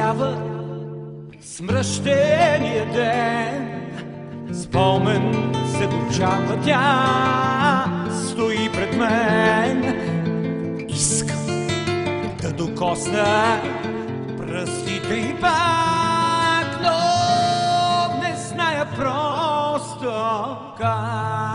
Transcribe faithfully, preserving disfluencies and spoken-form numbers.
освява смръщения ден. Спомен се дочаква, тя стои пред мен. Искам да докосна пръстите й пак, но не зная просто как.